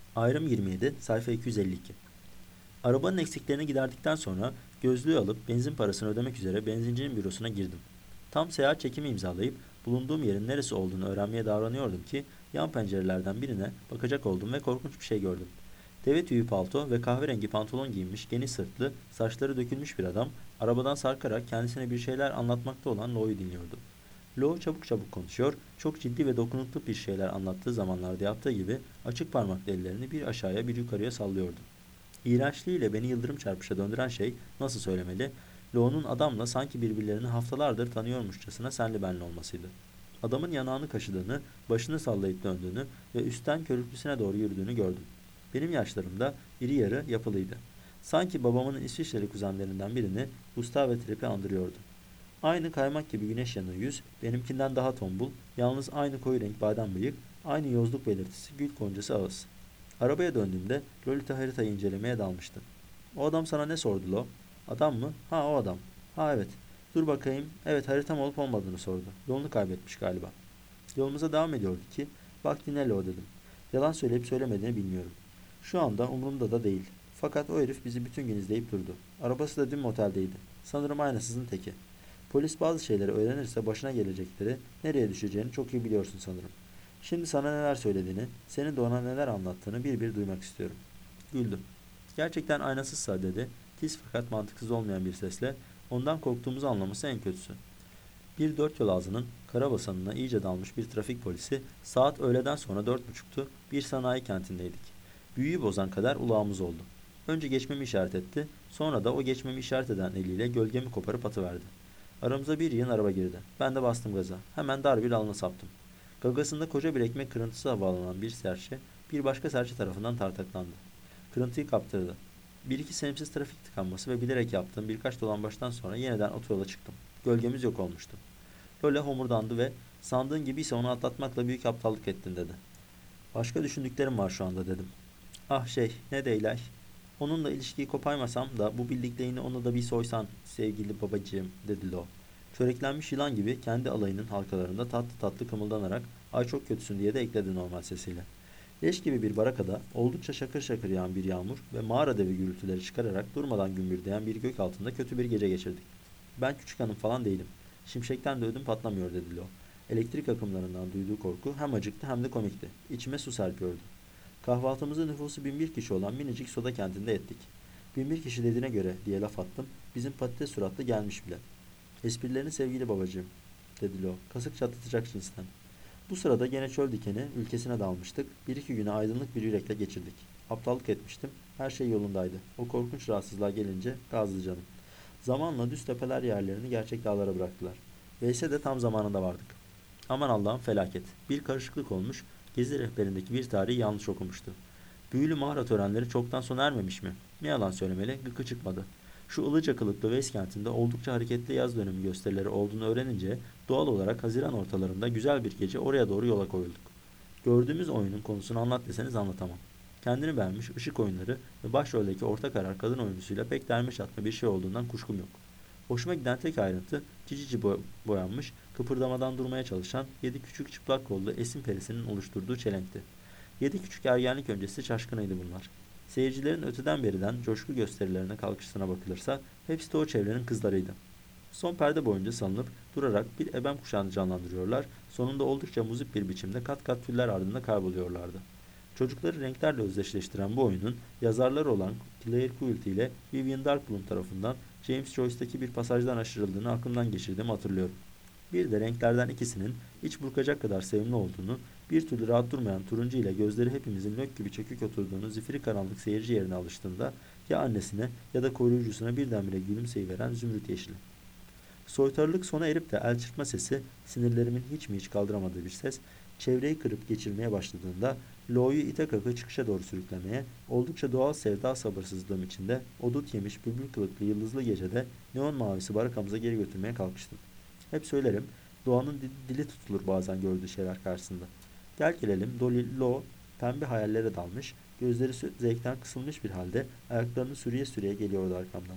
Ayrım 27, sayfa 252. Arabanın eksiklerini giderdikten sonra gözlüğü alıp benzin parasını ödemek üzere benzincinin bürosuna girdim. Tam seyahat çekimi imzalayıp bulunduğum yerin neresi olduğunu öğrenmeye davranıyordum ki yan pencerelerden birine bakacak oldum ve korkunç bir şey gördüm. Deve tüyü palto ve kahverengi pantolon giymiş, geniş sırtlı, saçları dökülmüş bir adam arabadan sarkarak kendisine bir şeyler anlatmakta olan Lo'yu dinliyordu. Lo çabuk çabuk konuşuyor, çok ciddi ve dokunuklu bir şeyler anlattığı zamanlarda yaptığı gibi açık parmaklı ellerini bir aşağıya bir yukarıya sallıyordu. İğrençliğiyle beni yıldırım çarpışa döndüren şey, nasıl söylemeli, Lo'nun adamla sanki birbirlerini haftalardır tanıyormuşçasına senli benli olmasıydı. Adamın yanağını kaşıdığını, başını sallayıp döndüğünü ve üstten körüklüsüne doğru yürüdüğünü gördüm. Benim yaşlarımda iri yarı yapılıydı. Sanki babamın İsviçreli kuzenlerinden birini Gustave Trep'i andırıyordu. Aynı kaymak gibi güneş yanığı yüz, benimkinden daha tombul, yalnız aynı koyu renk badem bıyık, aynı yozluk belirtisi gül goncası ağız. Arabaya döndüğümde Lolita haritayı incelemeye dalmıştı. O adam sana ne sordu Lo? Adam mı? Ha, o adam. Ha, evet. Dur bakayım. Evet, haritam olup olmadığını sordu. Yolunu kaybetmiş galiba. Yolumuza devam ediyordu ki, bak dinle Lo dedim. Yalan söyleyip söylemediğini bilmiyorum. Şu anda umurumda da değil. Fakat o herif bizi bütün gün izleyip durdu. Arabası da dün moteldeydi. Sanırım aynasızın teki. Polis bazı şeyleri öğrenirse başına gelecekleri, nereye düşeceğini çok iyi biliyorsun sanırım. Şimdi sana neler söylediğini, senin de ona neler anlattığını bir bir duymak istiyorum. Güldüm. Gerçekten aynasızsa dedi, tiz fakat mantıksız olmayan bir sesle, ondan korktuğumuzu anlaması en kötüsü. Bir dört yol ağzının karabasanına iyice dalmış bir trafik polisi, saat öğleden sonra 4:30'tu, bir sanayi kentindeydik. Büyüyü bozan kadar ulağımız oldu. Önce geçmemi işaret etti, sonra da o geçmemi işaret eden eliyle gölgemi koparıp atıverdi. Aramıza bir yığın araba girdi. Ben de bastım gaza. Hemen dar bir alana saptım. Gagasında koca bir ekmek kırıntısı havalanan bir serçe, bir başka serçe tarafından tartaklandı. Kırıntıyı kaptırdı. Bir iki sevimsiz trafik tıkanması ve bilerek yaptığım birkaç dolambaçtan sonra yeniden otoyola çıktım. Gölgemiz yok olmuştu. Lole homurdandı ve sandığın gibiyse onu atlatmakla büyük aptallık ettin dedi. Başka düşündüklerim var şu anda dedim. Ah ne de ilahi. Onunla ilişkiyi koparmasam da bu bildiklerini ona da bir soysan sevgili babacığım dedi Lo. Çöreklenmiş yılan gibi kendi alayının halkalarında tatlı tatlı kımıldanarak ay çok kötüsün diye de ekledi normal sesiyle. Leş gibi bir barakada oldukça şakır şakır yağan bir yağmur ve mağara devi gürültüleri çıkararak durmadan gümbürdeyen bir gök altında kötü bir gece geçirdik. Ben küçük hanım falan değilim. Şimşekten de ödüm patlamıyor dedi Lo. Elektrik akımlarından duyduğu korku hem acıktı hem de komikti. İçime su serpiyordu. Kahvaltımızı nüfusu 1001 kişi olan minicik soda kentinde ettik. 1001 kişi dediğine göre diye laf attım. Bizim patates suratlı gelmiş bile. Esprilerini sevgili babacığım dedi Lo. Kasık çatlatacak cinsten. Bu sırada gene çöl dikeni ülkesine dalmıştık. Bir iki güne aydınlık bir yürekle geçirdik. Aptallık etmiştim. Her şey yolundaydı. O korkunç rahatsızlığa gelince gazlı canım. Zamanla düz tepeler yerlerini gerçek dağlara bıraktılar. Veyse de tam zamanında vardık. Aman Allah'ım felaket. Bir karışıklık olmuş. Gezi rehberindeki bir tarihi yanlış okumuştu. Büyülü mağara törenleri çoktan sona ermemiş mi? Ne yalan söylemeli, gıkı çıkmadı. Şu ılıca kılıklı Veys kentinde oldukça hareketli yaz dönemi gösterileri olduğunu öğrenince doğal olarak Haziran ortalarında güzel bir gece oraya doğru yola koyulduk. Gördüğümüz oyunun konusunu anlat deseniz anlatamam. Kendini beğenmiş ışık oyunları ve başroldeki orta karar kadın oyuncusuyla pek derme çatma bir şey olduğundan kuşkum yok. Hoşuma giden tek ayrıntı cici boyanmış, kıpırdamadan durmaya çalışan 7 küçük çıplak kollu esin perisinin oluşturduğu çelenkti. 7 küçük ergenlik öncesi şaşkınıydı bunlar. Seyircilerin öteden beriden coşku gösterilerine kalkışına bakılırsa hepsi de o çevrenin kızlarıydı. Son perde boyunca salınıp durarak bir ebem kuşağını canlandırıyorlar, sonunda oldukça muzip bir biçimde kat kat tüller ardında kayboluyorlardı. Çocukları renklerle özdeşleştiren bu oyunun yazarları olan Claire Quilty ile Vivian Darkbloom tarafından James Joyce'daki bir pasajdan aşırıldığını aklımdan geçirdiğimi hatırlıyorum. Bir de renklerden ikisinin iç burkacak kadar sevimli olduğunu, bir türlü rahat durmayan turuncu ile gözleri hepimizin lök gibi çekik oturduğunu zifiri karanlık seyirci yerine alıştığında ya annesine ya da koruyucusuna birdenbire gülümseyiveren zümrüt yeşili. Soytarılık sona erip de el çırpma sesi, sinirlerimin hiç mi hiç kaldıramadığı bir ses, çevreyi kırıp geçirmeye başladığında Lo'yu ite kakı çıkışa doğru sürüklemeye, oldukça doğal sevda sabırsızlığım içinde o dut yemiş bülbül kılıklı yıldızlı gecede neon mavisi barakamıza geri götürmeye kalkıştım. Hep söylerim, doğanın dili tutulur bazen gördüğü şeyler karşısında. Gel gelelim Dolly Lo pembe hayallere dalmış, gözleri zevkten kısılmış bir halde ayaklarını sürüye sürüye geliyordu arkamdan.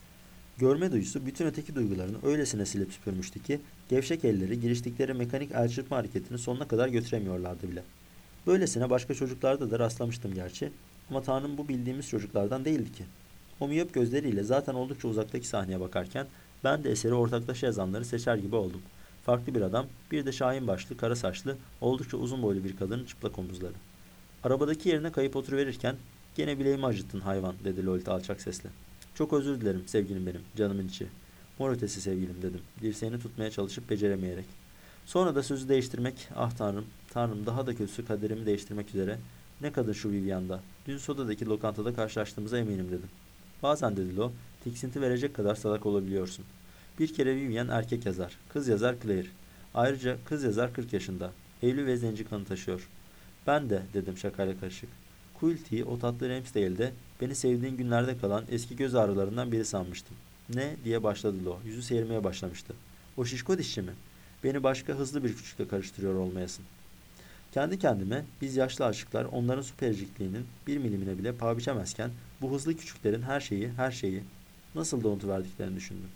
Görme duyusu bütün öteki duygularını öylesine silip süpürmüştü ki gevşek elleri giriştikleri mekanik el çırpma hareketini sonuna kadar götüremiyorlardı bile. Böylesine başka çocuklarda da rastlamıştım gerçi. Ama Tanrım bu bildiğimiz çocuklardan değildi ki. O miyop gözleriyle zaten oldukça uzaktaki sahneye bakarken ben de eseri ortaklaşa yazanları seçer gibi oldum. Farklı bir adam, bir de şahin başlı, kara saçlı, oldukça uzun boylu bir kadının çıplak omuzları. Arabadaki yerine kayıp oturuverirken gene bileğimi acıttın hayvan dedi Lolita alçak sesle. Çok özür dilerim sevgilim benim, canımın içi. Mor ötesi sevgilim dedim, dirseğini tutmaya çalışıp beceremeyerek. Sonra da sözü değiştirmek, ah tanrım, tanrım daha da kötüsü kaderimi değiştirmek üzere. Ne kadın şu Vivian'da. Dün Soda'daki lokantada karşılaştığımıza eminim dedim. Bazen dedi Lo, tiksinti verecek kadar salak olabiliyorsun. Bir kere Vivian erkek yazar, kız yazar Claire. Ayrıca kız yazar 40 yaşında. Evli ve zenci kanı taşıyor. Ben de dedim şakayla karışık. Quilty'yi o tatlı Ramsdale'de beni sevdiğin günlerde kalan eski göz ağrılarından biri sanmıştım. Ne diye başladı Lo. Yüzü seyirmeye başlamıştı. O şişko dişçi mi? Beni başka hızlı bir küçükle karıştırıyor olmayasın. Kendi kendime biz yaşlı aşıklar onların süpercikliğinin bir milimine bile paha biçemezken bu hızlı küçüklerin her şeyi nasıl da unutuverdiklerini düşündüm.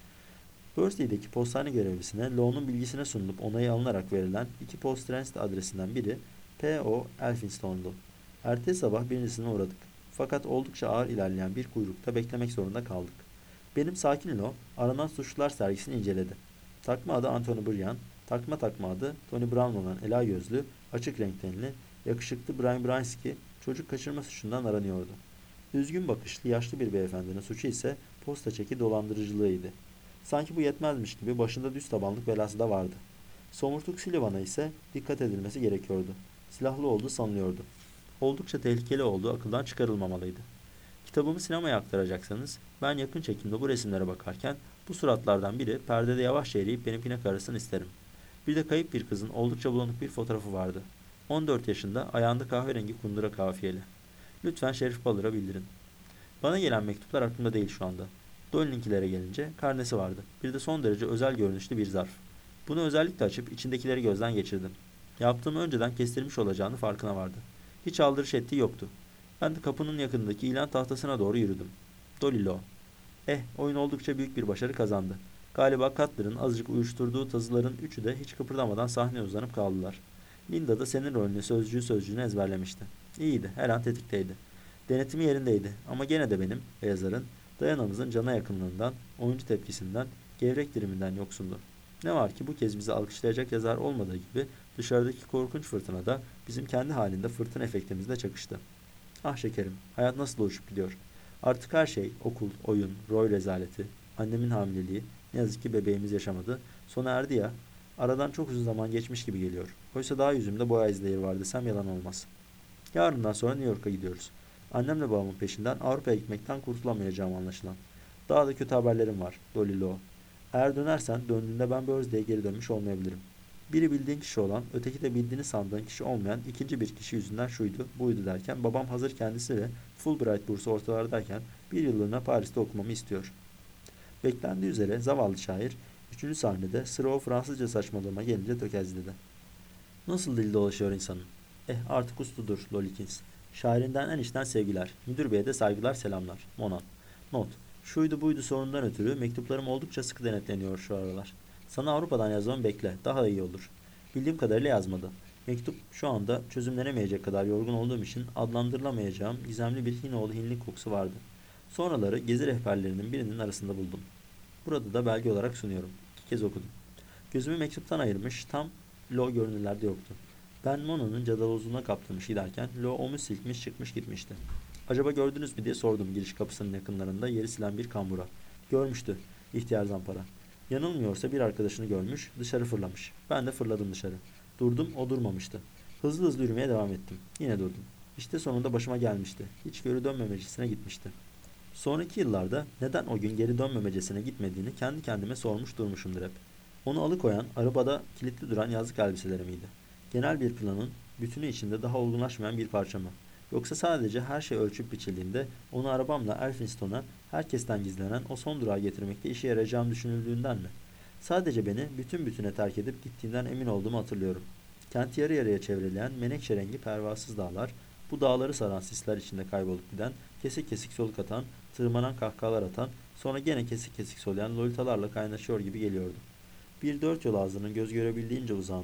Bursley'deki postane görevlisine Lo'nun bilgisine sunulup onayı alınarak verilen iki Post Transit adresinden biri P.O. Elphinstone'du. Ertesi sabah birincisine uğradık. Fakat oldukça ağır ilerleyen bir kuyrukta beklemek zorunda kaldık. Benim sakin Lo, aranan suçlular sergisini inceledi. Takma adı Anthony Bryan, takma adı Tony Brown olan ela gözlü, açık renk tenli, yakışıklı Brian Bransky çocuk kaçırma suçundan aranıyordu. Üzgün bakışlı yaşlı bir beyefendinin suçu ise posta çeki dolandırıcılığıydı. Sanki bu yetmezmiş gibi başında düz tabanlık belası da vardı. Somurtuk Sullivan'a ise dikkat edilmesi gerekiyordu. Silahlı olduğu sanılıyordu. Oldukça tehlikeli olduğu akıldan çıkarılmamalıydı. Kitabımı sinemaya aktaracaksanız ben yakın çekimde bu resimlere bakarken bu suratlardan biri perdede yavaşça eriyip benimkine karışsın isterim. Bir de kayıp bir kızın oldukça bulanık bir fotoğrafı vardı. 14 yaşında, ayağında kahverengi kundura kafiyeli. Lütfen Şerif Balır'a bildirin. Bana gelen mektuplar aklımda değil şu anda. Dolly'ninkilere gelince karnesi vardı. Bir de son derece özel görünüşlü bir zarf. Bunu özellikle açıp içindekileri gözden geçirdim. Yaptığımı önceden kestirmiş olacağını farkına vardı. Hiç aldırış ettiği yoktu. Ben de kapının yakındaki ilan tahtasına doğru yürüdüm. Dolly Lo. Oyun oldukça büyük bir başarı kazandı. Galiba Cutler'ın azıcık uyuşturduğu tazıların üçü de hiç kıpırdamadan sahneye uzanıp kaldılar. Linda da senin rolünü sözcüğünü ezberlemişti. İyiydi, her an tetikteydi. Denetimi yerindeydi ama gene de benim ve yazarın Dayana'mızın cana yakınlığından, oyuncu tepkisinden, gevrek diriminden yoksundu. Ne var ki bu kez bizi alkışlayacak yazar olmadığı gibi dışarıdaki korkunç fırtına da bizim kendi halinde fırtına efektimizle çakıştı. Ah şekerim, hayat nasıl uçup gidiyor. Artık her şey, okul, oyun, Roy rezaleti, annemin hamileliği, ne yazık ki bebeğimiz yaşamadı, sona erdi ya, aradan çok uzun zaman geçmiş gibi geliyor. Oysa daha yüzümde boya izleri var desem yalan olmaz. Yarından sonra New York'a gidiyoruz. Annemle babamın peşinden Avrupa'ya gitmekten kurtulamayacağım anlaşılan. Daha da kötü haberlerim var, Dolly Lo. Eğer dönersen döndüğünde ben Börzdey'e geri dönmüş olmayabilirim. Biri bildiğin kişi olan, öteki de bildiğini sandığın kişi olmayan ikinci bir kişi yüzünden şuydu, buydu derken babam hazır kendisi ve Fulbright bursu ortalardayken bir yıllığına Paris'te okumamı istiyor. Beklendiği üzere zavallı şair, üçüncü sahnede sıra o Fransızca saçmalığıma gelince tökezledi. Nasıl dil dolaşıyor insanın? Artık usludur Lolikins. Şairinden en içten sevgiler. Müdür beye de saygılar selamlar. Mona. Not. Şuydu buydu sorundan ötürü mektuplarım oldukça sıkı denetleniyor şu aralar. Sana Avrupa'dan yazmamı bekle. Daha iyi olur. Bildiğim kadarıyla yazmadı. Mektup şu anda çözümlenemeyecek kadar yorgun olduğum için adlandırılamayacağım gizemli bir Hinoğlu hinlik kokusu vardı. Sonraları gezi rehberlerinin birinin arasında buldum. Burada da belge olarak sunuyorum. 2 kez okudum. Gözümü mektuptan ayırmış tam Lo görünürlerde yoktu. Ben Mona'nın cadalozluğuna kaptırmış giderken Lo omuz silkmiş çıkmış gitmişti. Acaba gördünüz mü diye sordum giriş kapısının yakınlarında yeri silen bir kambura. Görmüştü. İhtiyar zampara. Yanılmıyorsa bir arkadaşını görmüş, dışarı fırlamış. Ben de fırladım dışarı. Durdum, o durmamıştı. Hızlı hızlı yürümeye devam ettim. Yine durdum. İşte sonunda başıma gelmişti. Hiç geri dönmemecesine gitmişti. Sonraki yıllarda neden o gün geri dönmemecesine gitmediğini kendi kendime sormuş durmuşumdur hep. Onu alıkoyan, arabada kilitli duran yazlık elbiseleri miydi? Genel bir planın bütünü içinde daha olgunlaşmayan bir parça mı? Yoksa sadece her şey ölçüp biçildiğinde onu arabamla Elphinstone'a herkesten gizlenen o son durağa getirmekte işe yarayacağım düşünüldüğünden mi? Sadece beni bütün bütüne terk edip gittiğinden emin olduğumu hatırlıyorum. Kenti yarı yarıya çevreleyen menekşe rengi pervasız dağlar, bu dağları saran sisler içinde kaybolup giden, kesik kesik soluk atan, tırmanan kahkahalar atan, sonra gene kesik kesik soluyan lolitalarla kaynaşıyor gibi geliyordu. Bir dört yol ağzının göz görebildiğince uzağında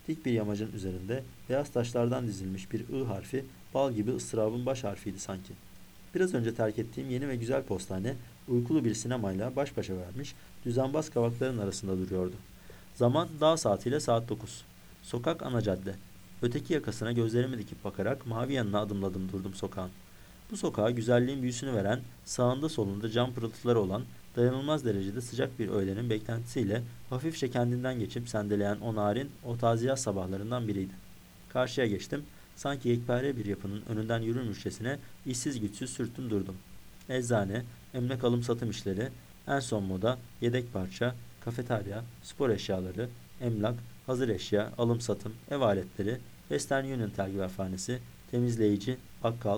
Dik bir yamacın üzerinde beyaz taşlardan dizilmiş bir I harfi bal gibi ıstırabın baş harfiydi sanki. Biraz önce terk ettiğim yeni ve güzel postane uykulu bir sinemayla baş başa vermiş, düzenbaz kavakların arasında duruyordu. Zaman dağ saatiyle saat 9. Sokak ana cadde. Öteki yakasına gözlerimi dikip bakarak mavi yanına adımladım durdum sokağın. Bu sokağa güzelliğin büyüsünü veren, sağında solunda cam pırıltıları olan, dayanılmaz derecede sıcak bir öğlenin beklentisiyle hafifçe kendinden geçip sendeleyen o narin, o taziyat sabahlarından biriydi. Karşıya geçtim, sanki yekpare bir yapının önünden yürürmüşçesine işsiz güçsüz sürttüm durdum. Eczane, emlak alım satım işleri, en son moda, yedek parça, kafeterya, spor eşyaları, emlak, hazır eşya, alım satım, ev aletleri, Western Union telgrafhanesi, temizleyici, bakkal,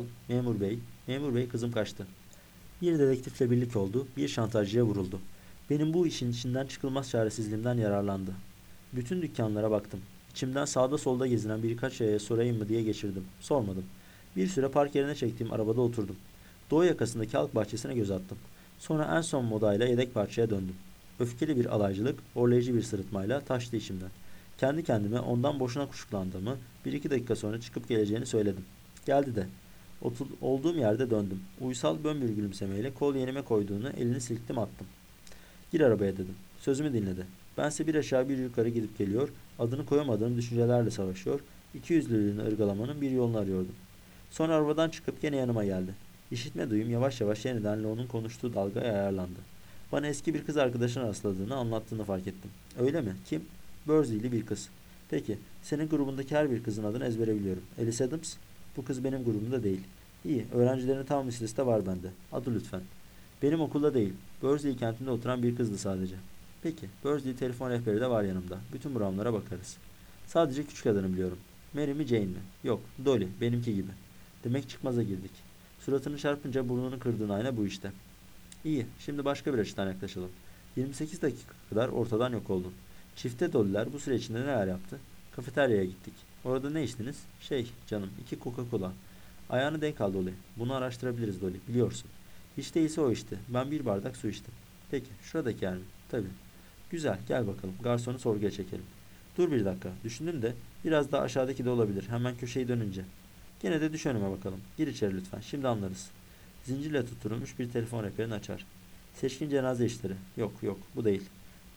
memur bey kızım kaçtı. Bir dedektifle birlik oldu, bir şantajcıya vuruldu. Benim bu işin içinden çıkılmaz çaresizliğimden yararlandı. Bütün dükkanlara baktım. İçimden sağda solda gezinen birkaç yaya sorayım mı diye geçirdim. Sormadım. Bir süre park yerine çektiğim arabada oturdum. Doğu yakasındaki halk bahçesine göz attım. Sonra en son modayla yedek parçaya döndüm. Öfkeli bir alaycılık, horlayıcı bir sırıtmayla taştı içimden. Kendi kendime ondan boşuna kuşkulandığımı, bir iki dakika sonra çıkıp geleceğini söyledim. Geldi de. Olduğum yerde döndüm. Uysal bön bir gülümsemeyle kol yenime koyduğunu elini silktim attım. Gir arabaya dedim. Sözümü dinledi. Bense bir aşağı bir yukarı gidip geliyor, adını koyamadığım düşüncelerle savaşıyor, ikiyüzlülüğünü ırgalamanın bir yolunu arıyordum. Sonra arabadan çıkıp gene yanıma geldi. İşitme duyum yavaş yavaş yeniden Lo'nun konuştuğu dalgaya ayarlandı. Bana eski bir kız arkadaşına rastladığını anlattığını fark ettim. Öyle mi? Kim? Börzey'li bir kız. Peki, senin grubundaki her bir kızın adını ezbere biliyorum. Alice Adams? Bu kız benim grubumda değil. İyi, öğrencilerin tam listesi var bende. Adı lütfen. Benim okulda değil. Börzey kentinde oturan bir kızdı sadece. Peki, Börzey telefon rehberi de var yanımda. Bütün buramlara bakarız. Sadece küçük adını biliyorum. Mary mi Jane mi? Yok, Dolly, benimki gibi. Demek çıkmaza girdik. Suratını çarpınca burnunu kırdığın ayna bu işte. İyi, şimdi başka bir açıdan yaklaşalım. 28 dakika kadar ortadan yok oldun. Çifte Dolly'ler bu süre içinde neler yaptı? Kafeteryaya gittik. Orada ne içtiniz? Canım, 2 Coca-Cola. Ayağını denk al Dolly. Bunu araştırabiliriz Dolly, biliyorsun. Hiç değilse o içti. Ben bir bardak su içtim. Peki, şuradaki yer mi? Tabii. Güzel, gel bakalım. Garsonu sorguya çekelim. Dur bir dakika, düşündüm de biraz daha aşağıdaki de olabilir. Hemen köşeyi dönünce. Gene de düş önüme bakalım. Gir içeri lütfen, şimdi anlarız. Zincirle tutturulmuş bir telefon rehberini açar. Seçkin cenaze işleri. Yok yok, bu değil.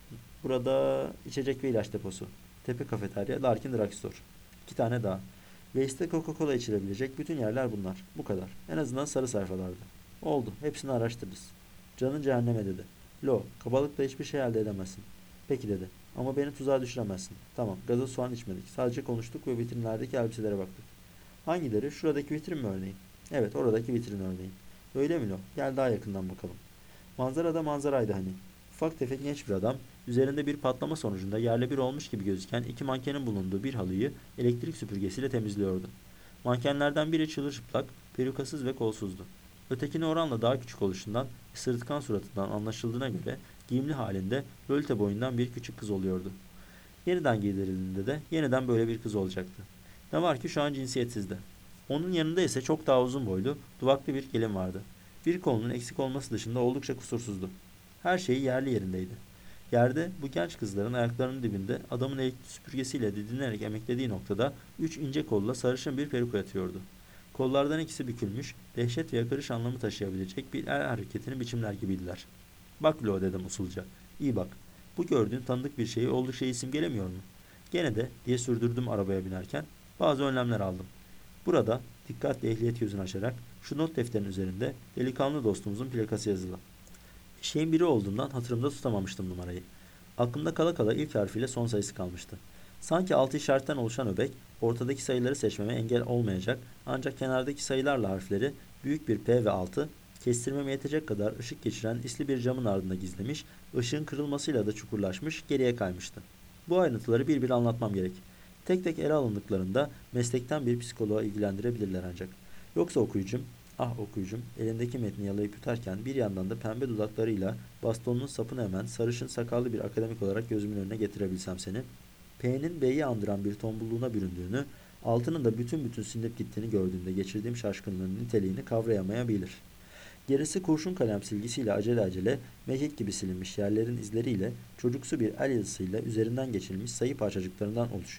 Burada içecek ve ilaç deposu. Tepe kafeterya, Larkin Drugstore. 2 tane daha. Waste'de Coca-Cola içilebilecek bütün yerler bunlar. Bu kadar. En azından sarı sayfalarda. Oldu. Hepsini araştırırız. Canın cehenneme dedi. Lo, kabalıkla hiçbir şey elde edemezsin. Peki dedi. Ama beni tuzağa düşüremezsin. Tamam, gazoz soğan içmedik. Sadece konuştuk ve vitrinlerdeki elbiselere baktık. Hangileri? Şuradaki vitrin mi örneğin? Evet, oradaki vitrin örneğin. Öyle mi Lo? Gel daha yakından bakalım. Manzara da manzaraydı hani. Ufak tefek genç bir adam, üzerinde bir patlama sonucunda yerle bir olmuş gibi gözüken 2 mankenin bulunduğu bir halıyı elektrik süpürgesiyle temizliyordu. Mankenlerden biri çırılçıplak, perukasız ve kolsuzdu. Ötekine oranla daha küçük oluşundan, sırıtkan suratından anlaşıldığına göre giyimli halinde Lolita boyundan bir küçük kız oluyordu. Yeniden giydirildiğinde de yeniden böyle bir kız olacaktı. Ne var ki şu an cinsiyetsizdi. Onun yanında ise çok daha uzun boylu, duvaklı bir gelin vardı. Bir kolunun eksik olması dışında oldukça kusursuzdu. Her şeyi yerli yerindeydi. Yerde bu genç kızların ayaklarının dibinde adamın elektrik süpürgesiyle didinerek emeklediği noktada 3 ince kolla sarışın bir peruk yatıyordu. Kollardan ikisi bükülmüş, dehşet ve yakarış anlamı taşıyabilecek bir el hareketini biçimler gibiydiler. Bak Lo dedim usulca. İyi bak. Bu gördüğün tanıdık bir şeyi oldukça isim gelemiyor mu? Gene de diye sürdürdüm arabaya binerken bazı önlemler aldım. Burada dikkatle ehliyet gözünü açarak şu not defterinin üzerinde delikanlı dostumuzun plakası yazılı. Şeyin biri olduğundan hatırımda tutamamıştım numarayı. Aklımda kala kala ilk harfiyle son sayısı kalmıştı. Sanki 6 işaretten oluşan öbek, ortadaki sayıları seçmeme engel olmayacak ancak kenardaki sayılarla harfleri büyük bir P ve 6, kestirmeme yetecek kadar ışık geçiren isli bir camın ardında gizlemiş, ışığın kırılmasıyla da çukurlaşmış, geriye kaymıştı. Bu ayrıntıları bir bir anlatmam gerek. Tek tek ele alındıklarında meslekten bir psikoloğa ilgilendirebilirler ancak. Yoksa okuyucum, ah okuyucum, elindeki metni yalayıp yutarken bir yandan da pembe dudaklarıyla bastonunun sapını hemen sarışın sakallı bir akademik olarak gözümün önüne getirebilsem seni, P'nin B'yi andıran bir tombulluğuna büründüğünü, altının da bütün sinip gittiğini gördüğümde geçirdiğim şaşkınlığın niteliğini kavrayamayabilir. Gerisi kurşun kalem silgisiyle acele mekik gibi silinmiş yerlerin izleriyle çocuksu bir el yazısıyla üzerinden geçilmiş sayı parçacıklarından oluşuyor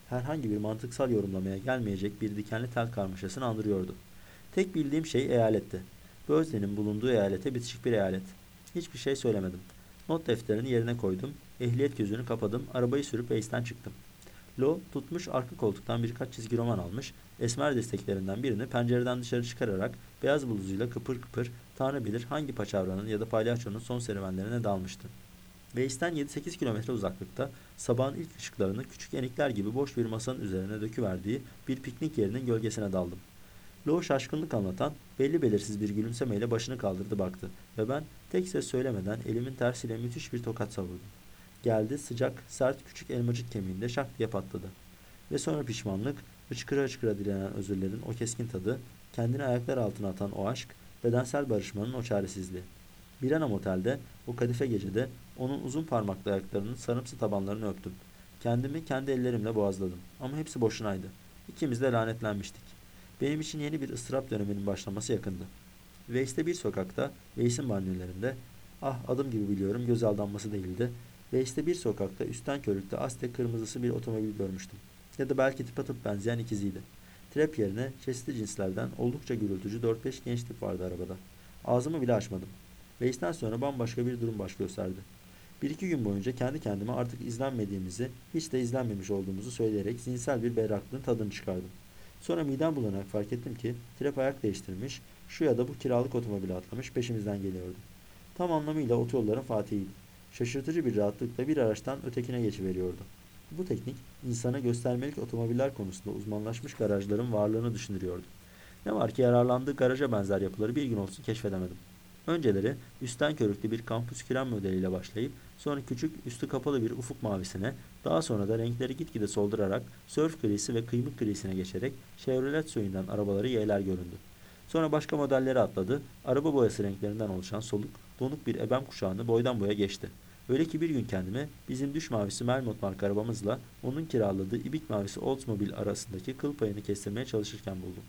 herhangi bir mantıksal yorumlamaya gelmeyecek bir dikenli tel karmaşasını andırıyordu. Tek bildiğim şey eyaletti. Bözle'nin bulunduğu eyalete bitişik bir eyalet. Hiçbir şey söylemedim. Not defterini yerine koydum, ehliyet gözünü kapadım, arabayı sürüp Ace'den çıktım. Lo tutmuş arka koltuktan birkaç çizgi roman almış, esmer desteklerinden birini pencereden dışarı çıkararak beyaz bluzuyla kıpır kıpır Tanrı bilir hangi paçavranın ya da palyaçonun son serüvenlerine dalmıştı. Base'ten 7-8 kilometre uzaklıkta sabahın ilk ışıklarını küçük enikler gibi boş bir masanın üzerine döküverdiği bir piknik yerinin gölgesine daldım. Lo şaşkınlık anlatan belli belirsiz bir gülümsemeyle başını kaldırdı baktı ve ben tek ses söylemeden elimin tersiyle müthiş bir tokat savurdum. Geldi sıcak sert küçük elmacık kemiğinde şak diye patladı. Ve sonra pişmanlık, hıçkıra hıçkıra dilenen özürlerin o keskin tadı, kendini ayaklar altına atan o aşk, bedensel barışmanın o çaresizliği. Birana Motel'de, o kadife gecede onun uzun parmaklı ayaklarının sarımsı tabanlarını öptüm. Kendimi kendi ellerimle boğazladım. Ama hepsi boşunaydı. İkimiz de lanetlenmiştik. Benim için yeni bir ıstırap döneminin başlaması yakındı. Weiss'te bir sokakta, Weiss'in banyolarında, ah adım gibi biliyorum göz aldanması değildi. Weiss'te bir sokakta üstten körükte Aztek kırmızısı bir otomobil görmüştüm. Ya da belki tıpatıp benzeyen ikiziydi. Trap yerine çeşitli cinslerden oldukça gürültücü 4-5 genç tip vardı arabada. Ağzımı bile açmadım. Weiss'ten sonra bambaşka bir durum baş gösterdi. Bir iki gün boyunca kendi kendime artık izlenmediğimizi, hiç de izlenmemiş olduğumuzu söyleyerek zihinsel bir berraklığın tadını çıkardım. Sonra midem bulanarak fark ettim ki trap ayak değiştirmiş, şu ya da bu kiralık otomobile atlamış peşimizden geliyordu. Tam anlamıyla otoyolların fatihiydi. Şaşırtıcı bir rahatlıkla bir araçtan ötekine geçiveriyordu. Bu teknik insana göstermelik otomobiller konusunda uzmanlaşmış garajların varlığını düşündürüyordu. Ne var ki yararlandığı garaja benzer yapıları bir gün olsun keşfedemedim. Önceleri üstten körüklü bir kampüs kiren modeliyle başlayıp sonra küçük üstü kapalı bir ufuk mavisine, daha sonra da renkleri gitgide soldurarak sörf grisi ve kıymık grisine geçerek Chevrolet soyundan arabaları yeğler göründü. Sonra başka modelleri atladı, araba boyası renklerinden oluşan soluk, donuk bir ebem kuşağını boydan boya geçti. Öyle ki bir gün kendimi bizim düş mavisi Melmot marka arabamızla onun kiraladığı ibik mavisi Oldsmobile arasındaki kıl payını kestirmeye çalışırken buldum.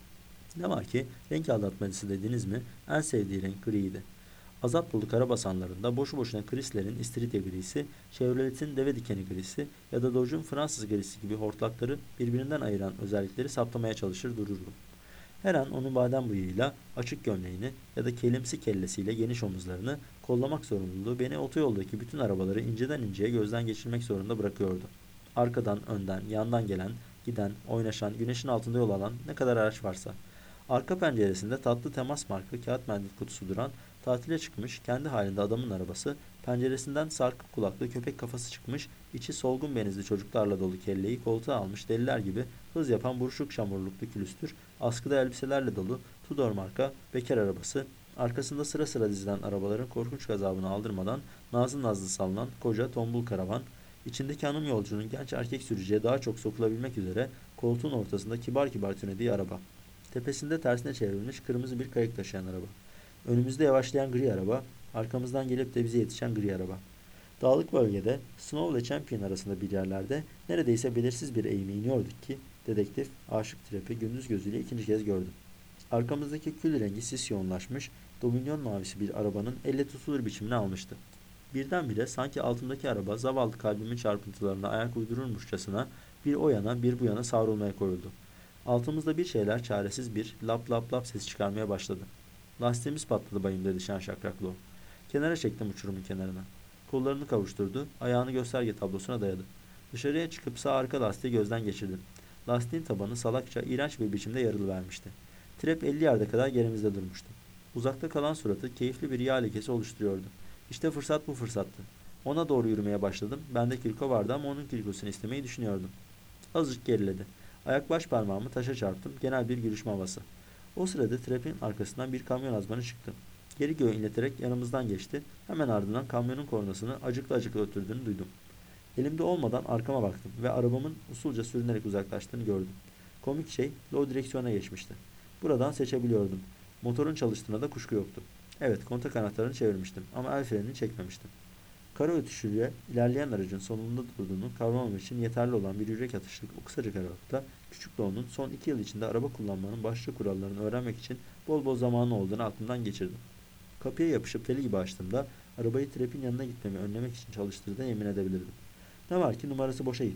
Ne var ki renk aldatmacısı dediniz mi en sevdiği renk griydi. Azap dolu karabasanlarında boşu boşuna Chrysler'in istiridye grisi, Chevrolet'in deve dikeni grisi ya da Dodge'un Fransız grisi gibi hortlakları birbirinden ayıran özellikleri saptamaya çalışır dururdum. Her an onun badem bıyığıyla açık gömleğini ya da kelimsi kellesiyle geniş omuzlarını kollamak zorunluluğu beni otoyoldaki bütün arabaları inceden inceye gözden geçirmek zorunda bırakıyordu. Arkadan, önden, yandan gelen, giden, oynaşan, güneşin altında yol alan ne kadar araç varsa. Arka penceresinde tatlı temas marka kağıt mendil kutusu duran, tatile çıkmış, kendi halinde adamın arabası, penceresinden sarkık kulaklı köpek kafası çıkmış, içi solgun benizli çocuklarla dolu kelleyi koltuğa almış deliler gibi hız yapan buruşuk çamurluklu külüstür, askıda elbiselerle dolu Tudor marka bekar arabası, arkasında sıra sıra dizilen arabaların korkunç gazabını aldırmadan nazlı nazlı sallanan koca tombul karavan, içindeki hanım yolcunun genç erkek sürücüye daha çok sokulabilmek üzere koltuğun ortasında kibar kibar tünediği araba. Tepesinde tersine çevrilmiş kırmızı bir kayık taşıyan araba. Önümüzde yavaşlayan gri araba, arkamızdan gelip de bize yetişen gri araba. Dağlık bölgede Snow ile Champion arasında bir yerlerde neredeyse belirsiz bir eğime iniyorduk ki dedektif aşık Trap'i gündüz gözüyle ikinci kez gördüm. Arkamızdaki kül rengi sis yoğunlaşmış, dominion mavisi bir arabanın elle tutulur biçimini almıştı. Birdenbire sanki altındaki araba zavallı kalbimin çarpıntılarına ayak uydururmuşçasına bir o yana bir bu yana savrulmaya koyuldu. Altımızda bir şeyler çaresiz bir lap lap lap ses çıkarmaya başladı. Lastiğimiz patladı bayım dedi şen şakraklı o. Kenara çektim uçurumun kenarına. Kollarını kavuşturdu, ayağını gösterge tablosuna dayadı. Dışarıya çıkıp sağ arka lastiği gözden geçirdim. Lastiğin tabanı salakça, iğrenç bir biçimde yarılıvermişti. Trap 50 yarda kadar gerimizde durmuştu. Uzakta kalan suratı keyifli bir yağ lekesi oluşturuyordu. İşte fırsat bu fırsattı. Ona doğru yürümeye başladım. Bende kirko vardı ama onun kirkosunu istemeyi düşünüyordum. Azıcık geriledi. Ayak baş parmağımı taşa çarptım. Genel bir gülüşme havası. O sırada trapin arkasından bir kamyon azmanı çıktı. Geri göğe inleterek yanımızdan geçti. Hemen ardından kamyonun kornasını acıklı acıklı öttürdüğünü duydum. Elimde olmadan arkama baktım ve arabamın usulca sürünerek uzaklaştığını gördüm. Komik şey, low direksiyona geçmişti. Buradan seçebiliyordum. Motorun çalıştığına da kuşku yoktu. Evet, kontak anahtarını çevirmiştim ama el frenini çekmemiştim. Kara ötüşüyle ilerleyen aracın sonunda durduğunu kavramam için yeterli olan bir yürek atışlık o kısacık aralıkta küçük Doğu'nun son 2 yıl içinde araba kullanmanın başlıca kurallarını öğrenmek için bol bol zamanı olduğunu aklımdan geçirdim. Kapıya yapışıp deli gibi açtığımda arabayı trapin yanına gitmemi önlemek için çalıştırdığına yemin edebilirdim. Ne var ki numarası boşa gitmiş,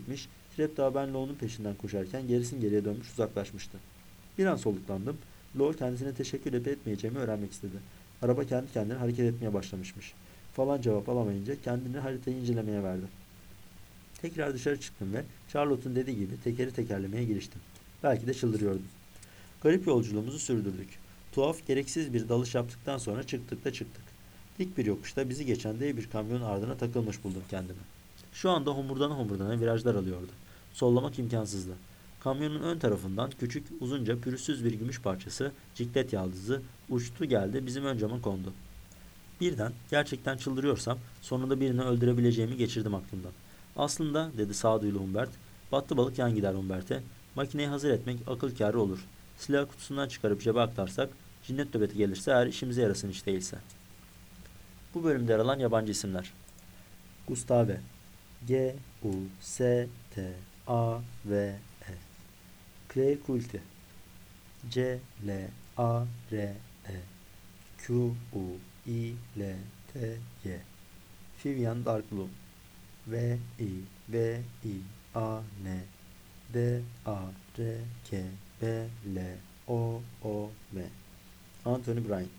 Trap daha ben Low'nun peşinden koşarken gerisin geriye dönmüş uzaklaşmıştı. Bir an soluklandım. Low kendisine teşekkür edip etmeyeceğimi öğrenmek istedi. Araba kendi kendine hareket etmeye başlamışmış. Falan cevap alamayınca kendini haritayı incelemeye verdi. Tekrar dışarı çıktım ve Charlotte'un dediği gibi tekeri tekerlemeye giriştim. Belki de çıldırıyordum. Garip yolculuğumuzu sürdürdük. Tuhaf, gereksiz bir dalış yaptıktan sonra çıktık da çıktık. Dik bir yokuşta bizi geçen dev bir kamyonun ardına takılmış buldum kendimi. Şu anda homurdana homurdana virajlar alıyordu. Sollamak imkansızdı. Kamyonun ön tarafından küçük, uzunca, pürüzsüz bir gümüş parçası, ciklet yaldızı, uçtu geldi bizim ön cama kondu. Birden, gerçekten çıldırıyorsam, sonunda birini öldürebileceğimi geçirdim aklımdan. Aslında, dedi sağduyulu Humbert, battı balık yan gider Humbert'e, makineyi hazır etmek akıl kârı olur. Silah kutusundan çıkarıp cebe aktarsak, cinnet nöbeti gelirse eğer işimize yarasın hiç değilse. Bu bölümde yer alan yabancı isimler. Gustave, Gustave, Claire Quilty, Clare, Vivian Darkbloom, Vivian Darkbloom, Anthony Bryan,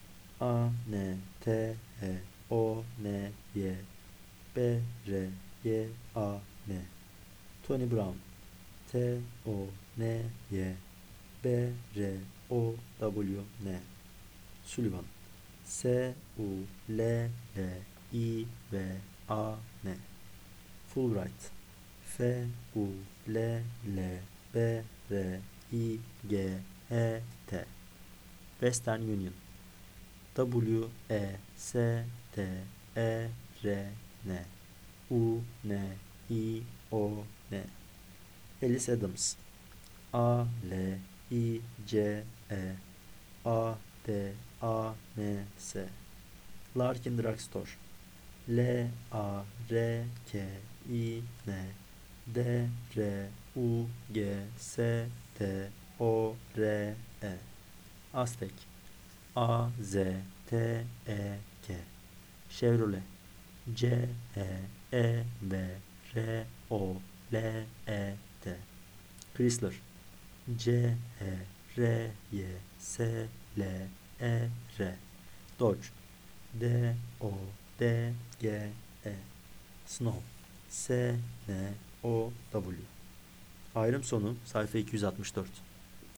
Anthonybran, Tony Brown, TonyBrown, Sullivan, Sullivan, Fulbright, Fulbright, Western Union, Western, Ellis Adams, Alijance, Larkin Drugstore, Larkindrugstore, Aztek, Aztek, Chevrolet, Chevrolet, Chrysler, Chrysler, Dodge, Dodge, Snow, Snow. Ayrım sonu sayfa 264.